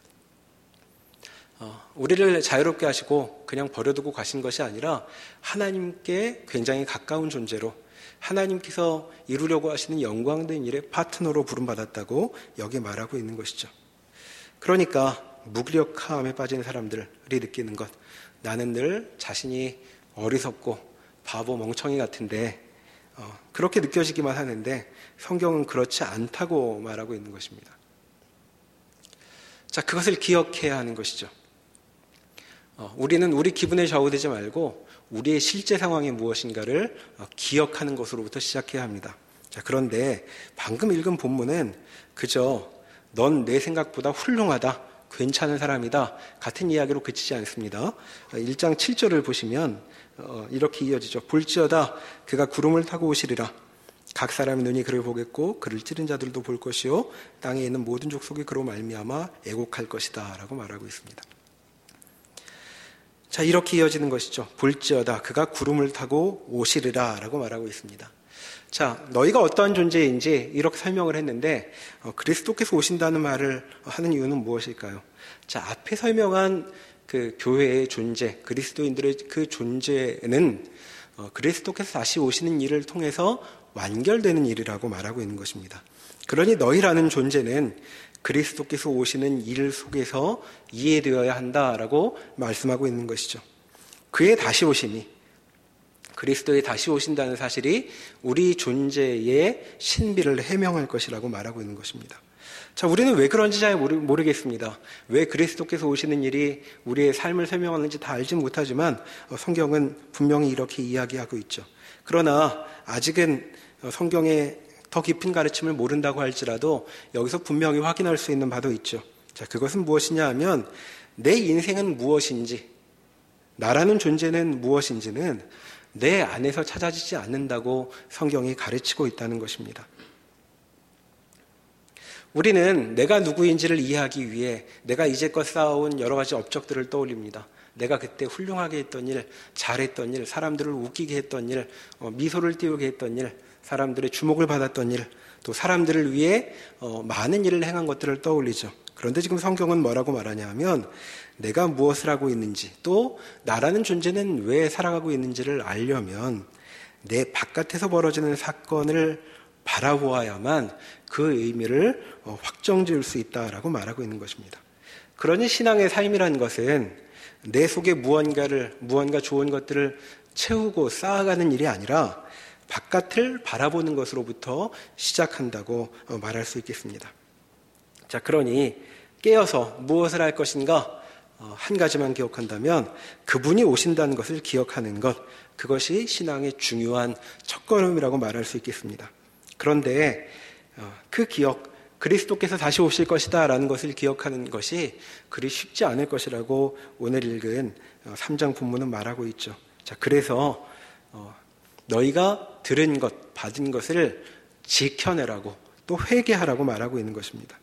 우리를 자유롭게 하시고 그냥 버려두고 가신 것이 아니라 하나님께 굉장히 가까운 존재로 하나님께서 이루려고 하시는 영광된 일의 파트너로 부름받았다고 여기 말하고 있는 것이죠. 그러니까 무기력함에 빠진 사람들이 느끼는 것, 나는 늘 자신이 어리석고 바보 멍청이 같은데 그렇게 느껴지기만 하는데 성경은 그렇지 않다고 말하고 있는 것입니다. 자, 그것을 기억해야 하는 것이죠. 우리는 우리 기분에 좌우되지 말고 우리의 실제 상황이 무엇인가를 기억하는 것으로부터 시작해야 합니다. 자, 그런데 방금 읽은 본문은 그저 넌 내 생각보다 훌륭하다, 괜찮은 사람이다 같은 이야기로 그치지 않습니다. 1장 7절을 보시면 이렇게 이어지죠. 볼지어다 그가 구름을 타고 오시리라. 각 사람의 눈이 그를 보겠고 그를 찌른 자들도 볼 것이요 땅에 있는 모든 족속이 그로 말미암아 애곡할 것이다 라고 말하고 있습니다. 자, 이렇게 이어지는 것이죠. 볼지어다 그가 구름을 타고 오시리라 라고 말하고 있습니다. 자, 너희가 어떠한 존재인지 이렇게 설명을 했는데 그리스도께서 오신다는 말을 하는 이유는 무엇일까요? 자, 앞에 설명한 그 교회의 존재, 그리스도인들의 그 존재는 그리스도께서 다시 오시는 일을 통해서 완결되는 일이라고 말하고 있는 것입니다. 그러니 너희라는 존재는 그리스도께서 오시는 일 속에서 이해되어야 한다라고 말씀하고 있는 것이죠. 그의 다시 오심이, 그리스도의 다시 오신다는 사실이 우리 존재의 신비를 해명할 것이라고 말하고 있는 것입니다. 자, 우리는 왜 그런지 잘 모르겠습니다. 왜 그리스도께서 오시는 일이 우리의 삶을 설명하는지 다 알지 못하지만 성경은 분명히 이렇게 이야기하고 있죠. 그러나 아직은 성경의 더 깊은 가르침을 모른다고 할지라도 여기서 분명히 확인할 수 있는 바도 있죠. 자, 그것은 무엇이냐 하면 내 인생은 무엇인지, 나라는 존재는 무엇인지는 내 안에서 찾아지지 않는다고 성경이 가르치고 있다는 것입니다. 우리는 내가 누구인지를 이해하기 위해 내가 이제껏 쌓아온 여러 가지 업적들을 떠올립니다. 내가 그때 훌륭하게 했던 일, 잘했던 일, 사람들을 웃기게 했던 일, 미소를 띄우게 했던 일, 사람들의 주목을 받았던 일, 또 사람들을 위해 많은 일을 행한 것들을 떠올리죠. 그런데 지금 성경은 뭐라고 말하냐 하면 내가 무엇을 하고 있는지, 또 나라는 존재는 왜 살아가고 있는지를 알려면 내 바깥에서 벌어지는 사건을 바라보아야만 그 의미를 확정지을 수 있다라고 말하고 있는 것입니다. 그러니 신앙의 삶이라는 것은 내 속에 무언가 좋은 것들을 채우고 쌓아가는 일이 아니라 바깥을 바라보는 것으로부터 시작한다고 말할 수 있겠습니다. 자, 그러니 깨어서 무엇을 할 것인가 한 가지만 기억한다면 그분이 오신다는 것을 기억하는 것, 그것이 신앙의 중요한 첫걸음이라고 말할 수 있겠습니다. 그런데 그 기억, 그리스도께서 다시 오실 것이다 라는 것을 기억하는 것이 그리 쉽지 않을 것이라고 오늘 읽은 3장 본문은 말하고 있죠. 자, 그래서 너희가 들은 것, 받은 것을 지켜내라고 또 회개하라고 말하고 있는 것입니다.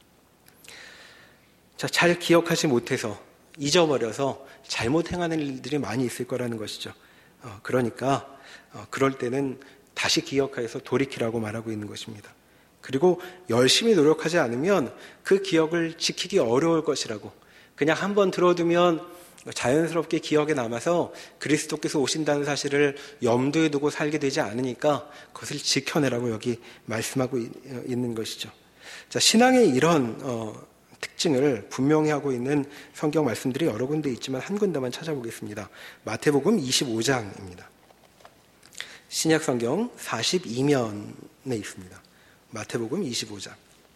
자, 잘 기억하지 못해서 잊어버려서 잘못 행하는 일들이 많이 있을 거라는 것이죠. 그러니까 그럴 때는 다시 기억해서 돌이키라고 말하고 있는 것입니다. 그리고 열심히 노력하지 않으면 그 기억을 지키기 어려울 것이라고, 그냥 한번 들어두면 자연스럽게 기억에 남아서 그리스도께서 오신다는 사실을 염두에 두고 살게 되지 않으니까 그것을 지켜내라고 여기 말씀하고 있는 것이죠. 자, 신앙의 이런 특징을 분명히 하고 있는 성경 말씀들이 여러 군데 있지만 한 군데만 찾아보겠습니다. 마태복음 25장입니다. 신약 성경 42면에 있습니다. 마태복음 25장.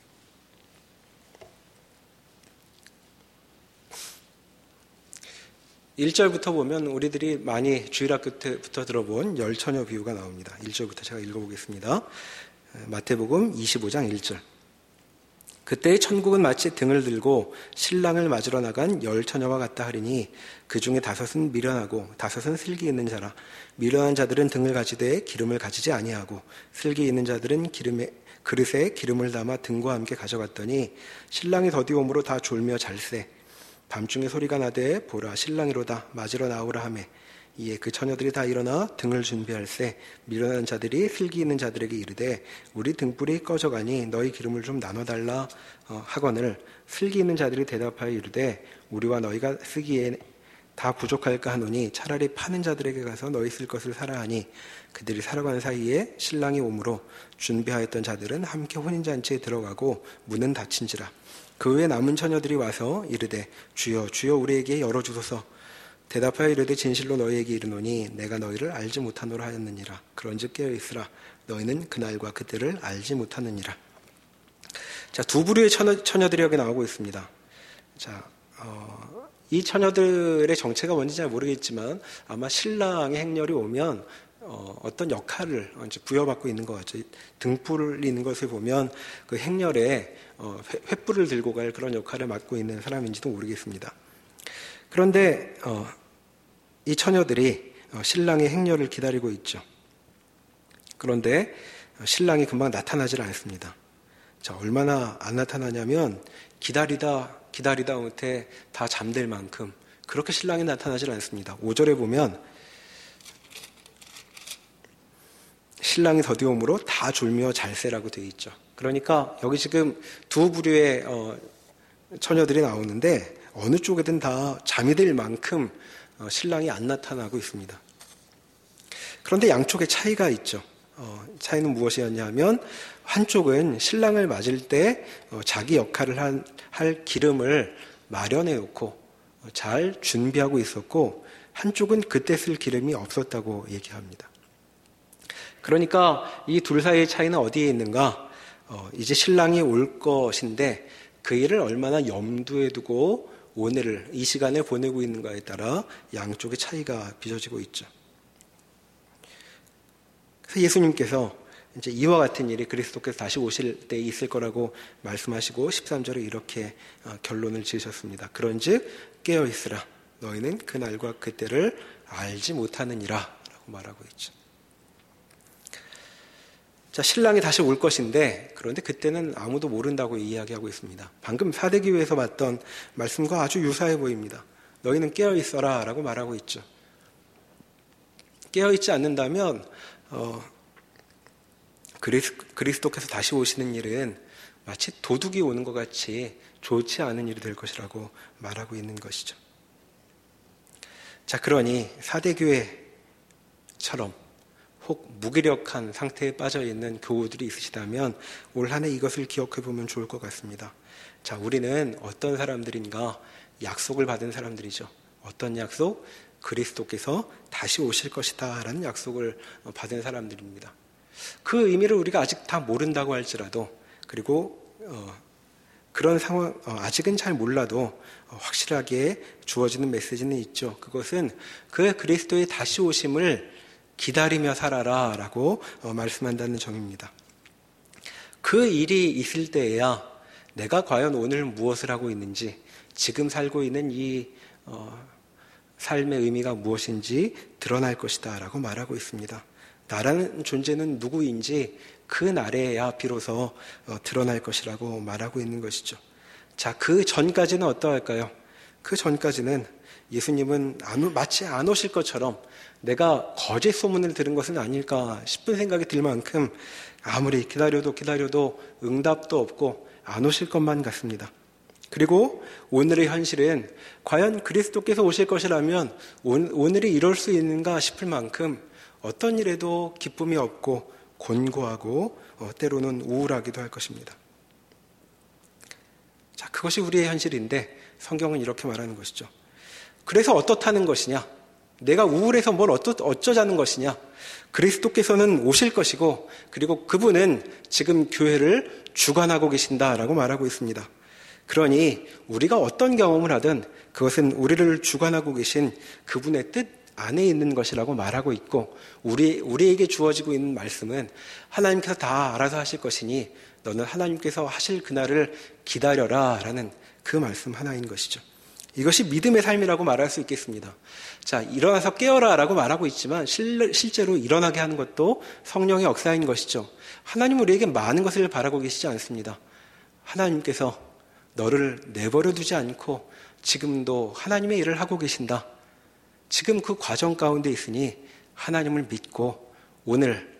(1절부터) 보면 우리들이 많이 주일학교 때부터 들어본 열처녀 비유가 나옵니다. 1절부터 제가 읽어보겠습니다. 마태복음 25장 1절. 그때 천국은 마치 등을 들고 신랑을 맞으러 나간 열처녀와 같다 하리니 그 중에 5은 미련하고 5은 슬기 있는 자라. 미련한 자들은 등을 가지되 기름을 가지지 아니하고 슬기 있는 자들은 그릇에 기름을 담아 등과 함께 가져갔더니 신랑이 더디옴으로 다 졸며 잘세. 밤중에 소리가 나되 보라 신랑이로다 맞으러 나오라 하매 이에 그 처녀들이 다 일어나 등을 준비할세 미련한 자들이 슬기 있는 자들에게 이르되 우리 등불이 꺼져가니 너희 기름을 좀 나눠달라 하거늘 슬기 있는 자들이 대답하여 이르되 우리와 너희가 쓰기에 다 부족할까 하노니 차라리 파는 자들에게 가서 너희 쓸 것을 사라 하니 그들이 살아가는 사이에 신랑이 오므로 준비하였던 자들은 함께 혼인잔치에 들어가고 문은 닫힌지라. 그 후에 남은 처녀들이 와서 이르되 주여 주여 우리에게 열어주소서. 대답하여 이르되 진실로 너희에게 이르노니 내가 너희를 알지 못하노라 하였느니라. 그런즉 깨어있으라. 너희는 그날과 그때를 알지 못하느니라. 자, 두 부류의 처녀들이 여기 나오고 있습니다. 자, 이 처녀들의 정체가 뭔지 잘 모르겠지만 아마 신랑의 행렬이 오면 어떤 역할을 이제 부여받고 있는 것 같죠. 등불을 있는 것을 보면 그 행렬에 횃불을 들고 갈 그런 역할을 맡고 있는 사람인지도 모르겠습니다. 그런데 이 처녀들이 신랑의 행렬을 기다리고 있죠. 그런데 신랑이 금방 나타나질 않습니다. 자, 얼마나 안 나타나냐면 기다리다 못해 다 잠들 만큼 그렇게 신랑이 나타나질 않습니다. 5절에 보면 신랑이 더디옴으로 다 졸며 잘세라고 되어 있죠. 그러니까 여기 지금 두 부류의 처녀들이 나오는데 어느 쪽에든 다 잠이 들 만큼 신랑이 안 나타나고 있습니다. 그런데 양쪽에 차이가 있죠. 차이는 무엇이었냐면 한쪽은 신랑을 맞을 때 자기 역할을 할 기름을 마련해 놓고 잘 준비하고 있었고 한쪽은 그때 쓸 기름이 없었다고 얘기합니다. 그러니까 이 둘 사이의 차이는 어디에 있는가? 이제 신랑이 올 것인데 그 일을 얼마나 염두에 두고 오늘을 이 시간에 보내고 있는가에 따라 양쪽의 차이가 빚어지고 있죠. 그래서 예수님께서 이제 이와 같은 일이 그리스도께서 다시 오실 때 있을 거라고 말씀하시고 13절에 이렇게 결론을 지으셨습니다. 그런즉 깨어있으라. 너희는 그날과 그때를 알지 못하느니라 라고 말하고 있죠. 자, 신랑이 다시 올 것인데 그런데 그때는 아무도 모른다고 이야기하고 있습니다. 방금 사대기회에서 봤던 말씀과 아주 유사해 보입니다. 너희는 깨어있어라 라고 말하고 있죠. 깨어있지 않는다면 그리스도께서 다시 오시는 일은 마치 도둑이 오는 것 같이 좋지 않은 일이 될 것이라고 말하고 있는 것이죠. 자, 그러니 사대교회처럼 혹 무기력한 상태에 빠져있는 교우들이 있으시다면 올 한 해 이것을 기억해 보면 좋을 것 같습니다. 자, 우리는 어떤 사람들인가? 약속을 받은 사람들이죠. 어떤 약속? 그리스도께서 다시 오실 것이다 라는 약속을 받은 사람들입니다. 그 의미를 우리가 아직 다 모른다고 할지라도 그리고 그런 상황 아직은 잘 몰라도 확실하게 주어지는 메시지는 있죠. 그것은 그 그리스도의 다시 오심을 기다리며 살아라 라고 말씀한다는 점입니다. 그 일이 있을 때에야 내가 과연 오늘 무엇을 하고 있는지 지금 살고 있는 이 삶의 의미가 무엇인지 드러날 것이다 라고 말하고 있습니다. 나라는 존재는 누구인지 그 날에야 비로소 드러날 것이라고 말하고 있는 것이죠. 자, 그 전까지는 어떠할까요? 그 전까지는 예수님은 마치 안 오실 것처럼 내가 거짓 소문을 들은 것은 아닐까 싶은 생각이 들 만큼 아무리 기다려도 응답도 없고 안 오실 것만 같습니다. 그리고 오늘의 현실은 과연 그리스도께서 오실 것이라면 오늘이 이럴 수 있는가 싶을 만큼 어떤 일에도 기쁨이 없고 곤고하고 때로는 우울하기도 할 것입니다. 자, 그것이 우리의 현실인데 성경은 이렇게 말하는 것이죠. 그래서 어떻다는 것이냐? 내가 우울해서 뭘 어쩌자는 것이냐? 그리스도께서는 오실 것이고 그리고 그분은 지금 교회를 주관하고 계신다라고 말하고 있습니다. 그러니 우리가 어떤 경험을 하든 그것은 우리를 주관하고 계신 그분의 뜻 안에 있는 것이라고 말하고 있고 우리에게 주어지고 있는 말씀은 하나님께서 다 알아서 하실 것이니 너는 하나님께서 하실 그날을 기다려라 라는 그 말씀 하나인 것이죠. 이것이 믿음의 삶이라고 말할 수 있겠습니다. 자, 일어나서 깨어라 라고 말하고 있지만 실제로 일어나게 하는 것도 성령의 역사인 것이죠. 하나님은 우리에게 많은 것을 바라고 계시지 않습니다. 하나님께서 너를 내버려 두지 않고 지금도 하나님의 일을 하고 계신다. 지금 그 과정 가운데 있으니 하나님을 믿고 오늘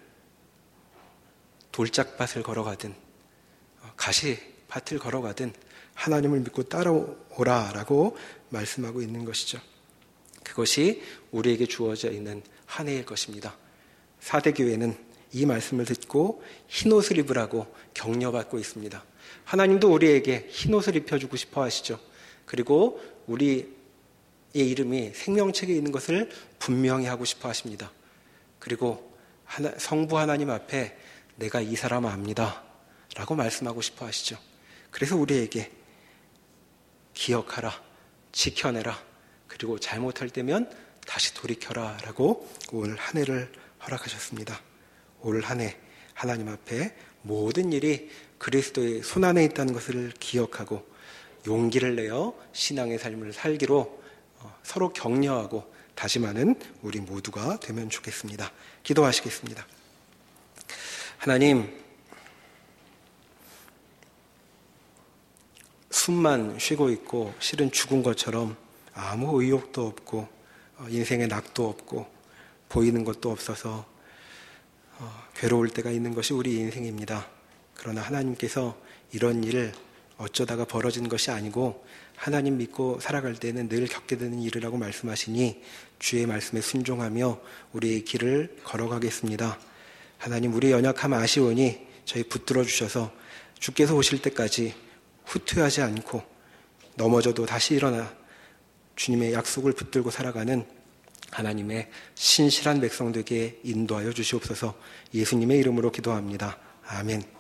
돌짝밭을 걸어가든 가시밭을 걸어가든 하나님을 믿고 따라오라라고 말씀하고 있는 것이죠. 그것이 우리에게 주어져 있는 한 해일 것입니다. 4대 교회는 이 말씀을 듣고 흰옷을 입으라고 격려받고 있습니다. 하나님도 우리에게 흰옷을 입혀주고 싶어 하시죠. 그리고 우리의 이름이 생명책에 있는 것을 분명히 하고 싶어 하십니다. 그리고 성부 하나님 앞에 내가 이 사람 압니다 라고 말씀하고 싶어 하시죠. 그래서 우리에게 기억하라, 지켜내라, 그리고 잘못할 때면 다시 돌이켜라 라고 오늘 한 해를 허락하셨습니다. 올 한 해 하나님 앞에 모든 일이 그리스도의 손안에 있다는 것을 기억하고 용기를 내어 신앙의 삶을 살기로 서로 격려하고 다짐하는 우리 모두가 되면 좋겠습니다. 기도하시겠습니다. 하나님, 숨만 쉬고 있고 실은 죽은 것처럼 아무 의욕도 없고 인생에 낙도 없고 보이는 것도 없어서 괴로울 때가 있는 것이 우리 인생입니다. 그러나 하나님께서 이런 일을 어쩌다가 벌어진 것이 아니고 하나님 믿고 살아갈 때는 늘 겪게 되는 일이라고 말씀하시니 주의 말씀에 순종하며 우리의 길을 걸어가겠습니다. 하나님, 우리 연약함 아시오니 저희 붙들어 주셔서 주께서 오실 때까지 후퇴하지 않고 넘어져도 다시 일어나 주님의 약속을 붙들고 살아가는 하나님의 신실한 백성 되게 인도하여 주시옵소서. 예수님의 이름으로 기도합니다. 아멘.